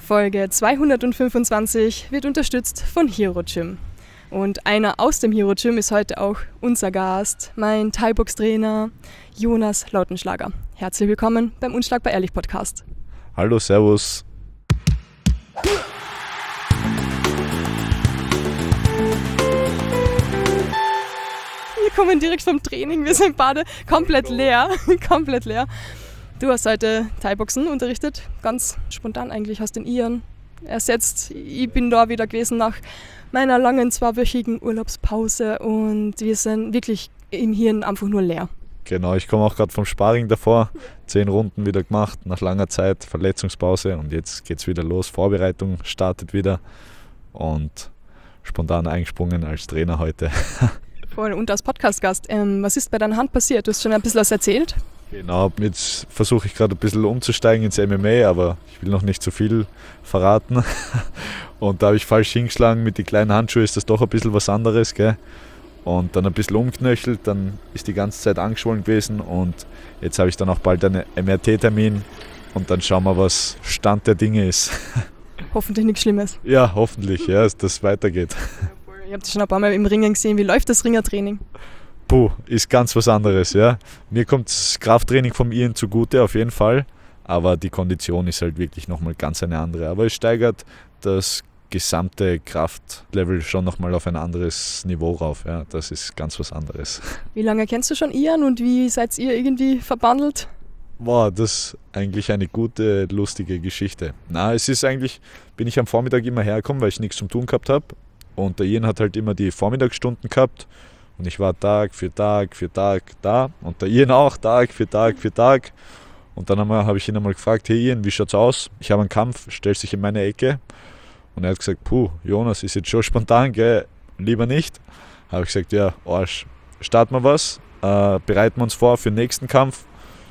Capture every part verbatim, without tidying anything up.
Folge zweihundertfünfundzwanzig wird unterstützt von Hero Gym. Und einer aus dem Hero Gym ist heute auch unser Gast, mein Thai-Box-Trainer Jonas Lautenschlager. Herzlich willkommen beim Unschlagbar Ehrlich Podcast. Hallo, servus. Wir kommen direkt vom Training, wir sind beide komplett leer, komplett leer. Du hast heute Thai-Boxen unterrichtet, ganz spontan eigentlich, hast den Ian ersetzt. Ich bin da wieder gewesen nach meiner langen zweiwöchigen Urlaubspause und wir sind wirklich im Hirn einfach nur leer. Genau, ich komme auch gerade vom Sparring davor, zehn Runden wieder gemacht, nach langer Zeit, Verletzungspause und jetzt geht's wieder los, Vorbereitung startet wieder und spontan eingesprungen als Trainer heute. Voll, und als Podcast-Gast, ähm, was ist bei deiner Hand passiert? Du hast schon ein bisschen was erzählt. Genau, jetzt versuche ich gerade ein bisschen umzusteigen ins M M A, aber ich will noch nicht zu viel verraten. Und da habe ich falsch hingeschlagen, mit den kleinen Handschuhen ist das doch ein bisschen was anderes, gell? Und dann ein bisschen umknöchelt, dann ist die ganze Zeit angeschwollen gewesen und jetzt habe ich dann auch bald einen M R T-Termin und dann schauen wir, was Stand der Dinge ist. Hoffentlich nichts Schlimmes. Ja, hoffentlich, ja, dass das weitergeht. Ihr habt schon ein paar Mal im Ringen gesehen, wie läuft das Ringertraining? Puh, ist ganz was anderes, ja. Mir kommt das Krafttraining vom Ian zugute, auf jeden Fall. Aber die Kondition ist halt wirklich nochmal ganz eine andere. Aber es steigert das gesamte Kraftlevel schon nochmal auf ein anderes Niveau rauf. Ja. Das ist ganz was anderes. Wie lange kennst du schon Ian und wie seid ihr irgendwie verbandelt? Wow, das ist eigentlich eine gute, lustige Geschichte. Na, es ist eigentlich, bin ich am Vormittag immer hergekommen, weil ich nichts zum Tun gehabt habe. Und der Ian hat halt immer die Vormittagsstunden gehabt. Und ich war Tag für Tag für Tag da und der Ian auch Tag für Tag für Tag. Und dann habe ich ihn einmal gefragt, hey Ian, wie schaut's aus? Ich habe einen Kampf, stellst dich in meine Ecke. Und er hat gesagt, puh, Jonas, ist jetzt schon spontan, gell? Lieber nicht. Habe ich gesagt, ja, Arsch, starten wir was, äh, bereiten wir uns vor für den nächsten Kampf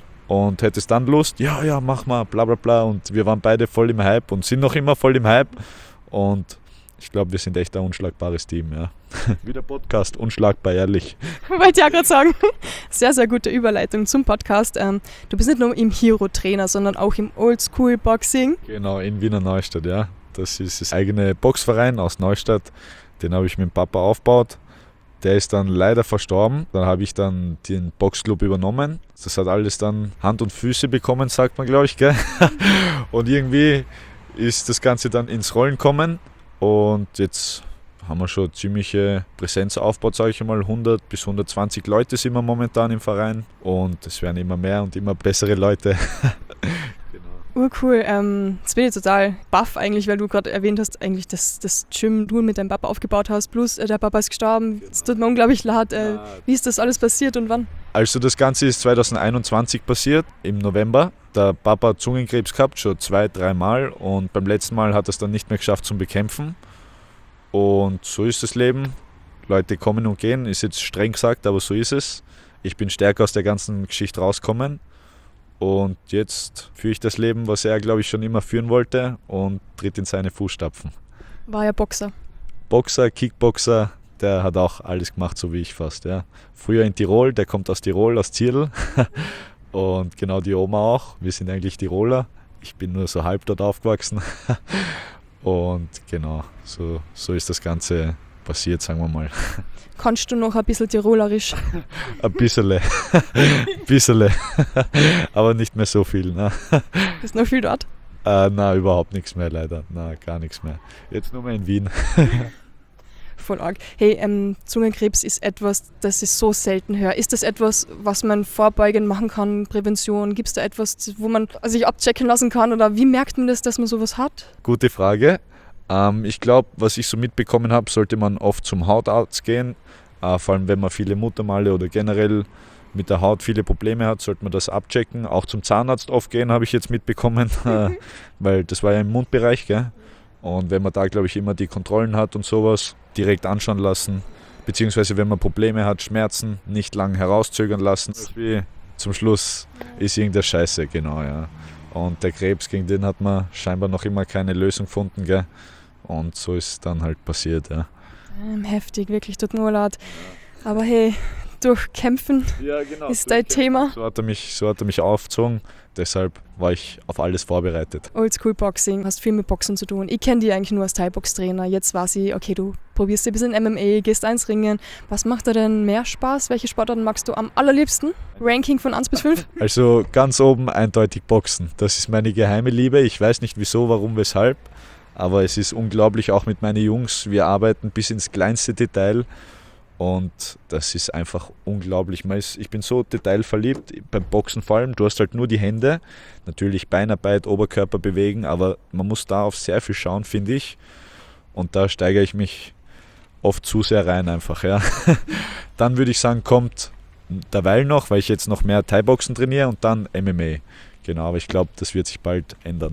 und hättest dann Lust? Ja, ja, mach mal, bla bla bla. Und wir waren beide voll im Hype und sind noch immer voll im Hype. Und ich glaube, wir sind echt ein unschlagbares Team, ja. Wie der Podcast, unschlagbar ehrlich. Wollte ich ja gerade sagen. Sehr, sehr gute Überleitung zum Podcast. Ähm, du bist nicht nur im Hero-Trainer, sondern auch im Oldschool-Boxing. Genau, in Wiener Neustadt, ja. Das ist das eigene Boxverein aus Neustadt. Den habe ich mit dem Papa aufgebaut. Der ist dann leider verstorben. Dann habe ich dann den Boxclub übernommen. Das hat alles dann Hand und Füße bekommen, sagt man, glaube ich, gell? Und irgendwie ist das Ganze dann ins Rollen gekommen. Und jetzt haben wir schon ziemliche Präsenz aufgebaut, sage ich einmal. hundert bis hundertzwanzig Leute sind wir momentan im Verein. Und es werden immer mehr und immer bessere Leute. Genau. Urcool. Ähm, jetzt bin ich total baff eigentlich, weil du gerade erwähnt hast, eigentlich das, das Gym du mit deinem Papa aufgebaut hast. Plus äh, der Papa ist gestorben. Es tut mir unglaublich leid. Äh, ja. Wie ist das alles passiert und wann? Also das Ganze ist zweitausendeinundzwanzig passiert, im November. Der Papa hat Zungenkrebs gehabt, schon zwei, dreimal. Und beim letzten Mal hat er es dann nicht mehr geschafft zum Bekämpfen. Und so ist das Leben. Leute kommen und gehen, ist jetzt streng gesagt, aber so ist es. Ich bin stärker aus der ganzen Geschichte rausgekommen. Und jetzt führe ich das Leben, was er, glaube ich, schon immer führen wollte und tritt in seine Fußstapfen. War ja Boxer. Boxer, Kickboxer, der hat auch alles gemacht, so wie ich fast. Ja. Früher in Tirol, der kommt aus Tirol, aus Zierl. Und genau die Oma auch. Wir sind eigentlich Tiroler. Ich bin nur so halb dort aufgewachsen. Und genau, so, so ist das Ganze passiert, sagen wir mal. Kannst du noch ein bisschen Tirolerisch? Ein bisschen. Ein bisschen. Aber nicht mehr so viel. Ne? Ist noch viel dort? Äh, nein, überhaupt nichts mehr leider. Nein, gar nichts mehr. Jetzt nur mehr in Wien. Voll arg. Hey, ähm, Zungenkrebs ist etwas, das ich so selten höre. Ist das etwas, was man vorbeugend machen kann, Prävention? Gibt es da etwas, wo man sich abchecken lassen kann? Oder wie merkt man das, dass man sowas hat? Gute Frage. Ähm, ich glaube, was ich so mitbekommen habe, sollte man oft zum Hautarzt gehen. Äh, vor allem, wenn man viele Muttermale oder generell mit der Haut viele Probleme hat, sollte man das abchecken. Auch zum Zahnarzt oft gehen, habe ich jetzt mitbekommen. Weil das war ja im Mundbereich, gell? Und wenn man da, glaube ich, immer die Kontrollen hat und sowas, direkt anschauen lassen, beziehungsweise wenn man Probleme hat, Schmerzen, nicht lang herauszögern lassen. Wie zum Schluss ist irgendeine Scheiße, genau, ja. Und der Krebs, gegen den hat man scheinbar noch immer keine Lösung gefunden, gell. Und so ist es dann halt passiert, ja. Ähm, heftig, wirklich, tut nur leid. Aber hey, durchkämpfen ja, genau, ist dein Thema. So hat er mich, so hat er mich aufgezogen. deshalb war ich auf alles vorbereitet. Oldschool Boxing, hast viel mit Boxen zu tun. Ich kenne dich eigentlich nur als Thai-Box-Trainer. Jetzt weiß ich, okay, du probierst ein bisschen M M A, gehst eins ringen. Was macht dir denn mehr Spaß? Welche Sportarten magst du am allerliebsten? Ranking von eins bis fünf? Also ganz oben eindeutig Boxen. Das ist meine geheime Liebe. Ich weiß nicht wieso, warum, weshalb. Aber es ist unglaublich, auch mit meinen Jungs. Wir arbeiten bis ins kleinste Detail. Und das ist einfach unglaublich. Ich bin so detailverliebt, beim Boxen vor allem. Du hast halt nur die Hände, natürlich Beinarbeit, Oberkörper bewegen, aber man muss da auf sehr viel schauen, finde ich. Und da steigere ich mich oft zu sehr rein einfach. Ja. Dann würde ich sagen, kommt derweil noch, weil ich jetzt noch mehr Thai-Boxen trainiere und dann M M A. Genau, aber ich glaube, das wird sich bald ändern.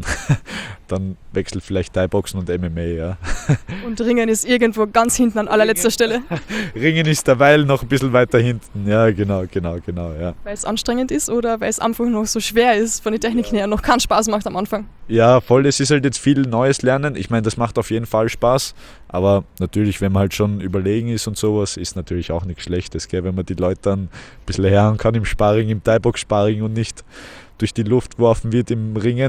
Dann wechselt vielleicht Thai-Boxen und M M A, ja. Und Ringen ist irgendwo ganz hinten an allerletzter Stelle. Ringen ist derweil noch ein bisschen weiter hinten. Ja, genau, genau, genau, ja. Weil es anstrengend ist oder weil es einfach noch so schwer ist, von den Techniken her, noch keinen Spaß macht am Anfang? Ja, voll, es ist halt jetzt viel Neues lernen. Ich meine, das macht auf jeden Fall Spaß. Aber natürlich, wenn man halt schon überlegen ist und sowas, ist natürlich auch nichts Schlechtes, gell? Wenn man die Leute dann ein bisschen herhauen kann im Sparring, im Thai-Box-Sparring und nicht durch die Luft geworfen wird im Ringen,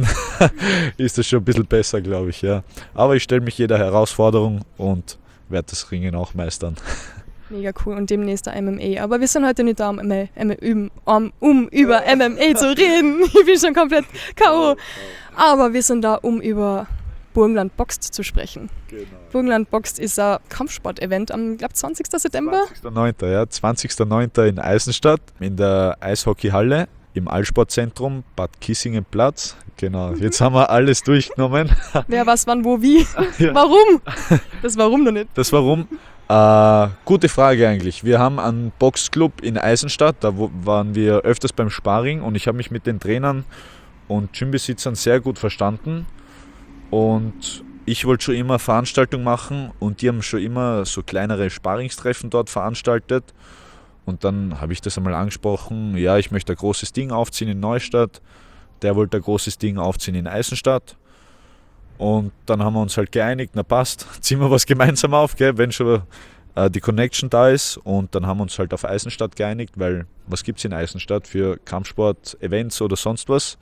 ist das schon ein bisschen besser, glaube ich. Ja. Aber ich stelle mich jeder Herausforderung und werde das Ringen auch meistern. Mega cool und demnächst ein M M A. Aber wir sind heute nicht da, um, um, um, um über M M A zu reden. Ich bin schon komplett K O. Aber wir sind da, um über Burgenland Boxt zu sprechen. Genau. Burgenland Boxt ist ein Kampfsport-Event am, glaube zwanzigsten September. zwanzigsten neunten Ja, zwanzigsten neunten in Eisenstadt, in der Eishockeyhalle. Im Altsportzentrum, Bad Kissingen-Platz. Genau, jetzt haben wir alles durchgenommen. Wer, was, wann, wo, wie? Ja. Warum? Das Warum noch nicht. Das Warum? Äh, gute Frage eigentlich. Wir haben einen Boxclub in Eisenstadt, da waren wir öfters beim Sparring und ich habe mich mit den Trainern und Gymbesitzern sehr gut verstanden. Und ich wollte schon immer Veranstaltungen machen und die haben schon immer so kleinere Sparringstreffen dort veranstaltet. Und dann habe ich das einmal angesprochen, ja, ich möchte ein großes Ding aufziehen in Neustadt. Der wollte ein großes Ding aufziehen in Eisenstadt. Und dann haben wir uns halt geeinigt, na passt, ziehen wir was gemeinsam auf, gell, wenn schon äh, die Connection da ist. Und dann haben wir uns halt auf Eisenstadt geeinigt, weil was gibt es in Eisenstadt für Kampfsport-Events oder sonst was.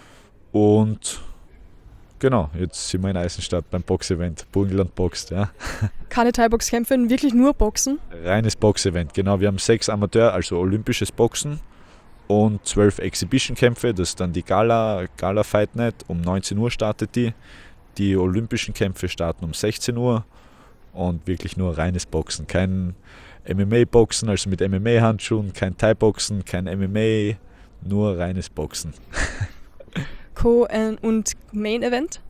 Und genau, jetzt sind wir in Eisenstadt beim Box-Event, Burgenland Boxt, ja. Keine Thai-Box-Kämpfe, wirklich nur Boxen? Reines Box-Event, genau. Wir haben sechs Amateur, also olympisches Boxen und zwölf Exhibition-Kämpfe. Das ist dann die Gala, Gala Fight Night. Um neunzehn Uhr startet die. Die olympischen Kämpfe starten um sechzehn Uhr und wirklich nur reines Boxen. Kein M M A-Boxen, also mit M M A-Handschuhen, kein Thai-Boxen, kein M M A, nur reines Boxen. Co- und Main Event?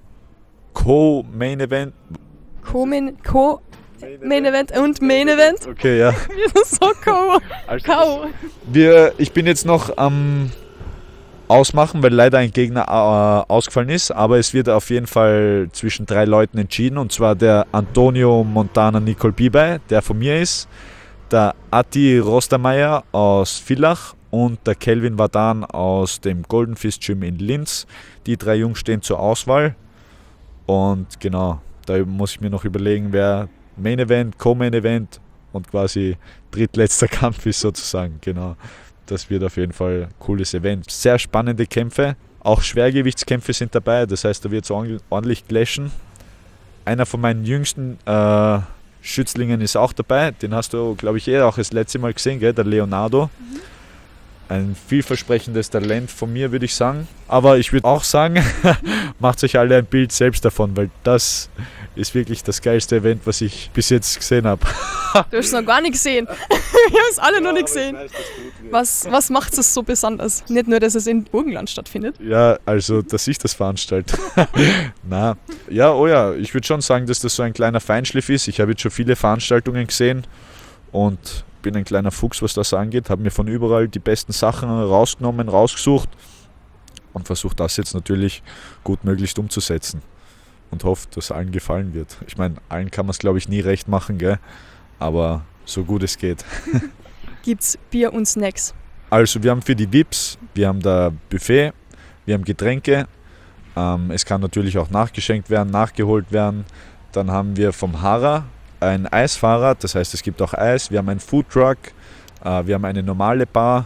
Co-Main Event? Co-Main Co Main Event und Main Event? Okay, ja. Wir sind so co. Also K.O. Wir, ich bin jetzt noch am Ausmachen, weil leider ein Gegner äh, ausgefallen ist, aber es wird auf jeden Fall zwischen drei Leuten entschieden, und zwar der Antonio Montana Nicole Bibay, der von mir ist, der Atti Rostermeier aus Villach und der Kelvin Vadan aus dem Golden Fist Gym in Linz. Die drei Jungs stehen zur Auswahl und genau, da muss ich mir noch überlegen, wer Main Event, Co-Main Event und quasi drittletzter Kampf ist sozusagen, genau. Das wird auf jeden Fall ein cooles Event. Sehr spannende Kämpfe, auch Schwergewichtskämpfe sind dabei, das heißt, da wird es ordentlich clashen. Einer von meinen jüngsten äh, Schützlingen ist auch dabei, den hast du, glaube ich, eh auch das letzte Mal gesehen, gell? Der Leonardo. Mhm. Ein vielversprechendes Talent von mir, würde ich sagen. Aber ich würde auch sagen, macht euch alle ein Bild selbst davon, weil das ist wirklich das geilste Event, was ich bis jetzt gesehen habe. Du hast es noch gar nicht gesehen. Wir haben es alle ja, noch nicht gesehen. Weiß, was was macht es so besonders? Nicht nur, dass es in Burgenland stattfindet. Ja, also, dass ich das veranstalte. Na, ja, oh ja, ich würde schon sagen, dass das so ein kleiner Feinschliff ist. Ich habe jetzt schon viele Veranstaltungen gesehen und bin ein kleiner Fuchs, was das angeht. Habe mir von überall die besten Sachen rausgenommen, rausgesucht und versuche das jetzt natürlich gut möglichst umzusetzen. Und hoffe, dass allen gefallen wird. Ich meine, allen kann man es, glaube ich, nie recht machen, gell? Aber so gut es geht. Gibt's Bier und Snacks? Also wir haben für die V I Ps, wir haben da Buffet, wir haben Getränke. Ähm, es kann natürlich auch nachgeschenkt werden, nachgeholt werden. Dann haben wir vom Hara ein Eisfahrrad, das heißt, es gibt auch Eis. Wir haben einen Foodtruck, äh, wir haben eine normale Bar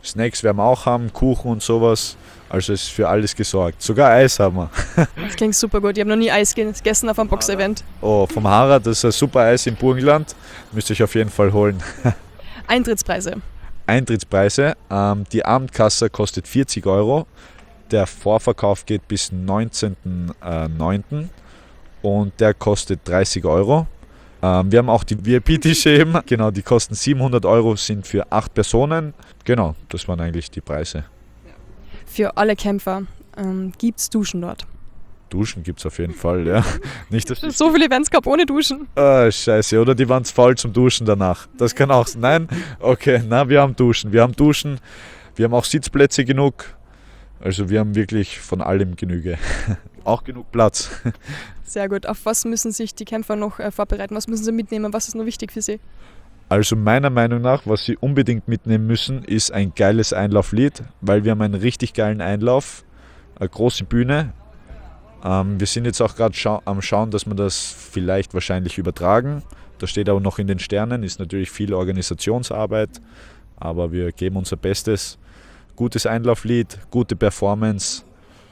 Snacks werden wir auch haben, Kuchen und sowas. Also ist für alles gesorgt. Sogar Eis haben wir. Das klingt super gut. Ich habe noch nie Eis gegessen auf einem Box-Event. Oh, vom Harald, das ist ein super Eis im Burgenland. Müsst ihr euch auf jeden Fall holen. Eintrittspreise. Eintrittspreise. Ähm, die Abendkasse kostet vierzig Euro. Der Vorverkauf geht bis neunzehnten neunten und der kostet dreißig Euro. Ähm, wir haben auch die V I P-Tische eben. Genau, die kosten siebenhundert Euro, sind für acht Personen. Genau, das waren eigentlich die Preise. Für alle Kämpfer ähm, gibt es Duschen dort. Duschen gibt es auf jeden Fall, ja. Nicht, dass So viele Events gab ohne Duschen. Ah, scheiße, oder die waren zu faul zum Duschen danach. Das kann auch sein. Nein? Okay, na, wir haben Duschen. Wir haben Duschen, wir haben auch Sitzplätze genug. Also wir haben wirklich von allem Genüge. Auch genug Platz. Sehr gut. Auf was müssen sich die Kämpfer noch äh, vorbereiten? Was müssen sie mitnehmen? Was ist noch wichtig für sie? Also meiner Meinung nach, was sie unbedingt mitnehmen müssen, ist ein geiles Einlauflied, weil wir haben einen richtig geilen Einlauf, eine große Bühne. Ähm, wir sind jetzt auch gerade scha- am Schauen, dass wir das vielleicht wahrscheinlich übertragen. Das steht aber noch in den Sternen, ist natürlich viel Organisationsarbeit, aber wir geben unser Bestes. Gutes Einlauflied, gute Performance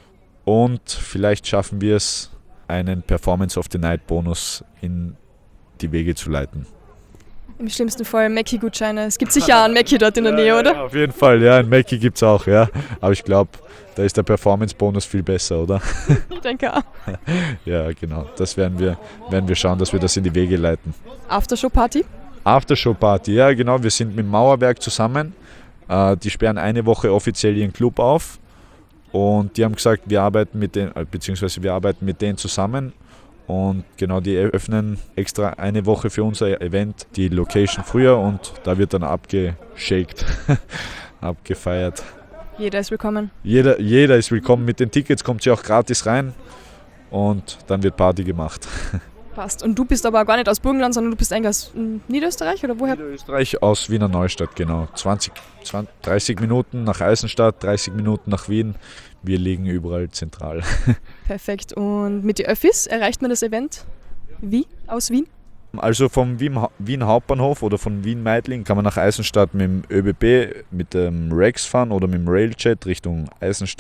und vielleicht schaffen wir es, einen Performance of the Night Bonus in die Wege zu leiten. Im schlimmsten Fall Mackie-Gutscheine. Es gibt sicher einen Mackie dort in der Nähe, oder? Ja, auf jeden Fall, ja, ein Mackie gibt es auch, ja. Aber ich glaube, da ist der Performance-Bonus viel besser, oder? Ich denke auch. Ja, genau. Das werden wir, werden wir schauen, dass wir das in die Wege leiten. Aftershow-Party? Aftershow-Party, ja genau. Wir sind mit dem Mauerwerk zusammen. Äh, die sperren eine Woche offiziell ihren Club auf. Und die haben gesagt, wir arbeiten mit denen, beziehungsweise wir arbeiten mit denen zusammen. Und genau, die eröffnen extra eine Woche für unser Event die Location früher und da wird dann abgeshakt, abgefeiert. Jeder ist willkommen. Jeder, jeder ist willkommen. Mit den Tickets kommt sie auch gratis rein und dann wird Party gemacht. Passt. Und du bist aber gar nicht aus Burgenland, sondern du bist eigentlich aus Niederösterreich oder woher? Niederösterreich, aus Wiener Neustadt, genau. zwanzig, zwanzig, dreißig Minuten nach Eisenstadt, dreißig Minuten nach Wien. Wir liegen überall zentral. Perfekt. Und mit den Öffis erreicht man das Event wie? Aus Wien? Also vom Wien, Wien Hauptbahnhof oder von Wien Meidling kann man nach Eisenstadt mit dem ÖBB, mit dem Rex fahren oder mit dem Railjet Richtung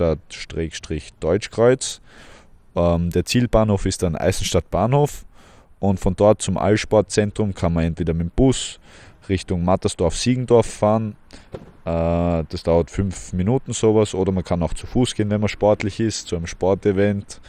Eisenstadt-Deutschkreuz. Ähm, der Zielbahnhof ist dann Eisenstadt Bahnhof und von dort zum Allsportzentrum kann man entweder mit dem Bus Richtung Mattersdorf-Siegendorf fahren. Äh, das dauert fünf Minuten sowas oder man kann auch zu Fuß gehen, wenn man sportlich ist, zu einem Sportevent.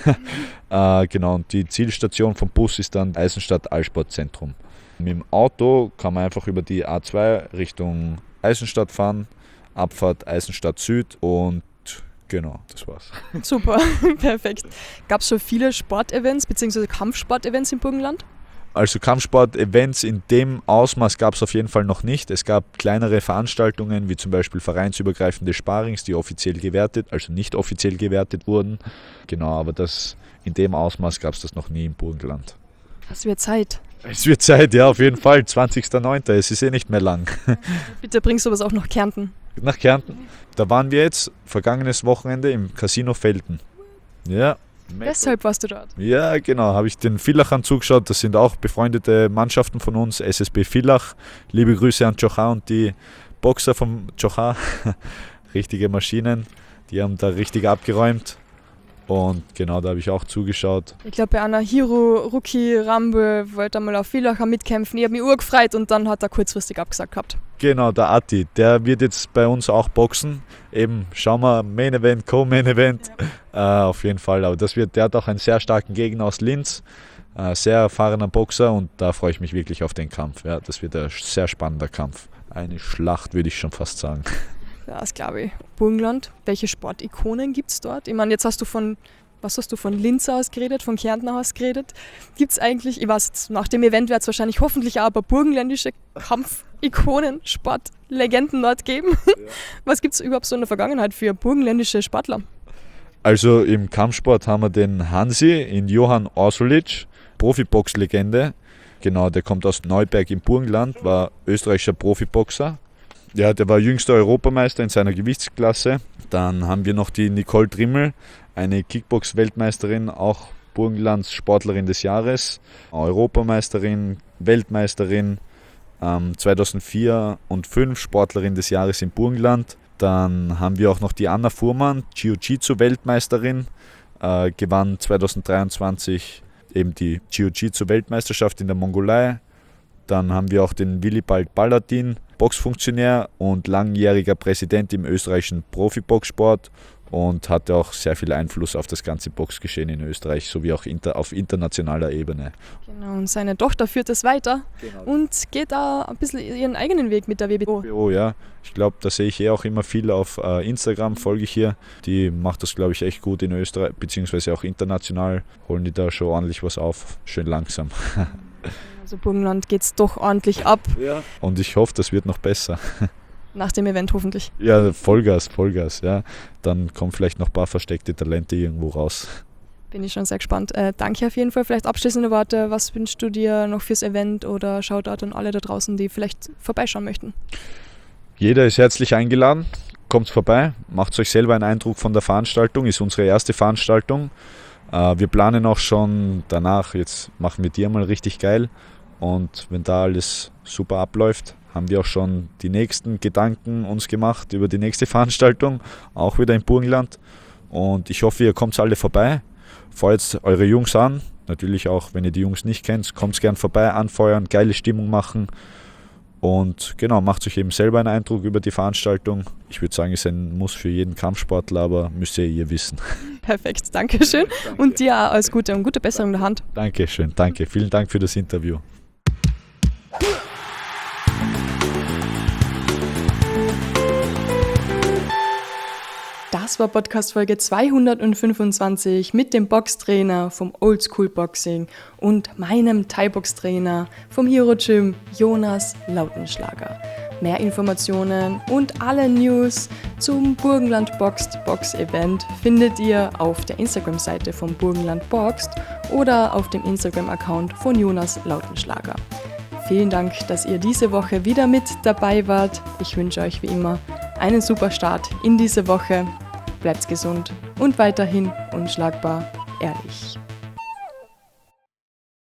äh, genau, und die Zielstation vom Bus ist dann Eisenstadt Allsportzentrum. Mit dem Auto kann man einfach über die A zwei Richtung Eisenstadt fahren, Abfahrt Eisenstadt Süd und genau, das war's. Super, perfekt. Gab es schon viele Sportevents bzw. Kampfsportevents im Burgenland? Also Kampfsport-Events in dem Ausmaß gab es auf jeden Fall noch nicht. Es gab kleinere Veranstaltungen, wie zum Beispiel vereinsübergreifende Sparrings, die offiziell gewertet, also nicht offiziell gewertet wurden. Genau, aber das, in dem Ausmaß gab es das noch nie im Burgenland. Es wird Zeit. Es wird Zeit, ja, auf jeden Fall. zwanzigster neunter Es ist eh nicht mehr lang. Bitte bringst du was auch nach Kärnten. Nach Kärnten. Da waren wir jetzt vergangenes Wochenende im Casino Velten. Ja. Deshalb warst du dort. Ja, genau, habe ich den Villachern zugeschaut. Das sind auch befreundete Mannschaften von uns, S S B Villach. Liebe Grüße an Chocha und die Boxer vom Chocha. Richtige Maschinen, die haben da richtig abgeräumt. Und genau, da habe ich auch zugeschaut. Ich glaube, bei einer Hiro Ruki Rambe wollte einmal auf Villacher mitkämpfen. Ich habe mich urgefreut und dann hat er kurzfristig abgesagt gehabt. Genau, der Atti, der wird jetzt bei uns auch boxen. Eben, schauen wir, Main Event, Co-Main Event. Ja. Äh, auf jeden Fall, aber das wird, der hat auch einen sehr starken Gegner aus Linz. Äh, sehr erfahrener Boxer und da freue ich mich wirklich auf den Kampf. Ja, das wird ein sehr spannender Kampf. Eine Schlacht, würde ich schon fast sagen. Ja, das glaube ich. Burgenland, welche Sportikonen gibt es dort? Ich meine, jetzt hast du von, was hast du von Linz aus geredet, von Kärnten aus geredet. Gibt es eigentlich, ich weiß jetzt, nach dem Event wird es wahrscheinlich hoffentlich auch ein paar burgenländische Kampfikonen, Sportlegenden dort geben. Ja. Was gibt es überhaupt so in der Vergangenheit für burgenländische Sportler? Also im Kampfsport haben wir den Hansi, in Johann Orsulic, Profibox-Legende. Genau, der kommt aus Neuberg im Burgenland, war österreichischer Profiboxer. Ja, der war jüngster Europameister in seiner Gewichtsklasse. Dann haben wir noch die Nicole Trimmel, eine Kickbox-Weltmeisterin, auch Burgenlands Sportlerin des Jahres, Europameisterin, Weltmeisterin. ähm, zweitausendvier und zweitausendfünf Sportlerin des Jahres im Burgenland. Dann haben wir auch noch die Anna Fuhrmann, Jiu-Jitsu-Weltmeisterin, äh, gewann zweitausenddreiundzwanzig eben die Jiu-Jitsu-Weltmeisterschaft in der Mongolei. Dann haben wir auch den Willibald Balladin, Boxfunktionär und langjähriger Präsident im österreichischen Profiboxsport und hatte auch sehr viel Einfluss auf das ganze Boxgeschehen in Österreich, sowie auch inter, auf internationaler Ebene. Genau, und seine Tochter führt es weiter genau. und geht da ein bisschen ihren eigenen Weg mit der W B O. Oh ja, ich glaube, da sehe ich eh auch immer viel auf äh, Instagram, folge ich hier. Die macht das, glaube ich, echt gut in Österreich, beziehungsweise auch international, holen die da schon ordentlich was auf, schön langsam. Also Burgenland geht es doch ordentlich ab. Ja. Und ich hoffe, das wird noch besser. Nach dem Event hoffentlich. Ja, Vollgas, Vollgas, ja. Dann kommen vielleicht noch ein paar versteckte Talente irgendwo raus. Bin ich schon sehr gespannt. Äh, danke auf jeden Fall. Vielleicht abschließende Worte. Was wünschst du dir noch fürs Event oder Shoutout an alle da draußen, die vielleicht vorbeischauen möchten? Jeder ist herzlich eingeladen. Kommt vorbei, macht euch selber einen Eindruck von der Veranstaltung. Ist unsere erste Veranstaltung. Äh, wir planen auch schon danach, jetzt machen wir die mal richtig geil. Und wenn da alles super abläuft, haben wir auch schon die nächsten Gedanken uns gemacht über die nächste Veranstaltung, auch wieder im Burgenland. Und ich hoffe, ihr kommt alle vorbei. Feuert eure Jungs an. Natürlich auch, wenn ihr die Jungs nicht kennt, kommt gern vorbei, anfeuern, geile Stimmung machen. Und genau, macht euch eben selber einen Eindruck über die Veranstaltung. Ich würde sagen, es ist ein Muss für jeden Kampfsportler, aber müsst ihr ihr wissen. Perfekt, danke schön. Danke. Und dir auch alles Gute und gute Besserung der Hand. Dankeschön, danke. Vielen Dank für das Interview. Das war Podcast-Folge zweihundertfünfundzwanzig mit dem Boxtrainer vom Oldschool Boxing und meinem Thai-Box-Trainer vom Hero Gym, Jonas Lautenschlager. Mehr Informationen und alle News zum Burgenland Boxed Box Event findet ihr auf der Instagram-Seite vom Burgenland Boxed oder auf dem Instagram-Account von Jonas Lautenschlager. Vielen Dank, dass ihr diese Woche wieder mit dabei wart. Ich wünsche euch wie immer einen super Start in diese Woche. Bleibt gesund und weiterhin unschlagbar ehrlich.